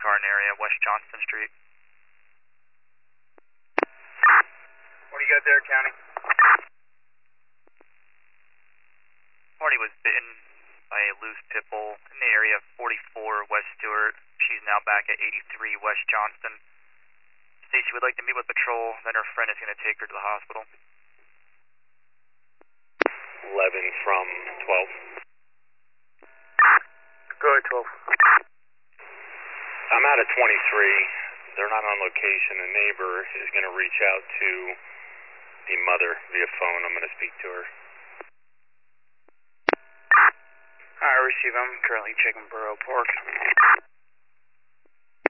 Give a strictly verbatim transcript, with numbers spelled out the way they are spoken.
car in area, West Johnston Street. What do you got there, County? Party was bitten by a loose pit bull in the area of forty-four West Stewart. She's now back at eighty-three West Johnston. Stacy would like to meet with patrol, then her friend is going to take her to the hospital. eleven from twelve. Go ahead, twelve. I'm out of twenty-three. They're not on location. A neighbor is going to reach out to the mother via phone. I'm going to speak to her. I receive. I'm currently checking Borough Park.